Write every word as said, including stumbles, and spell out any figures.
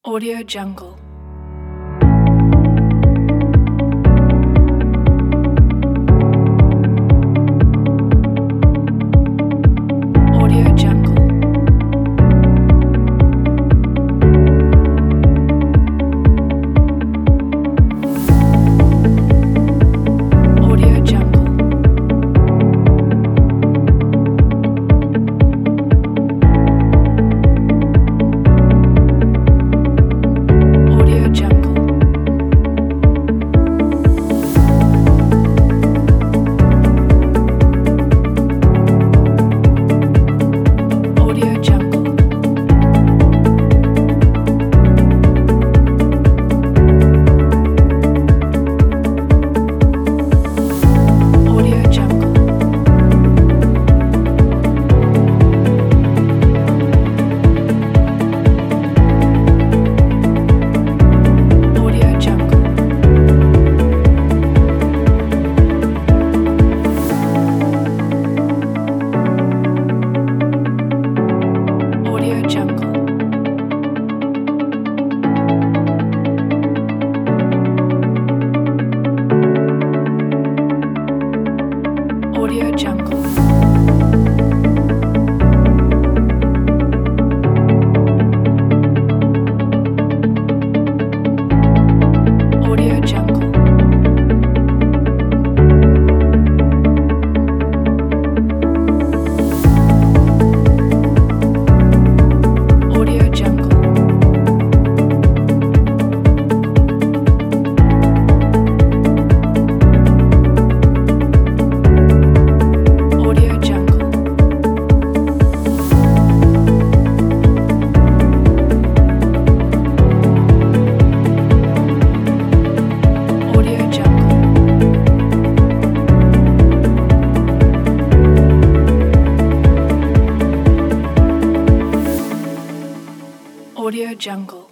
Audio Jungle. Audio Jungle. Audio Jungle. Audio Jungle. Audio Jungle. Audio Jungle. Audio Jungle. Audio Jungle. Audio Jungle. Audio Jungle. Audio Jungle. Audio Jungle. Audio Jungle. Audio Jungle.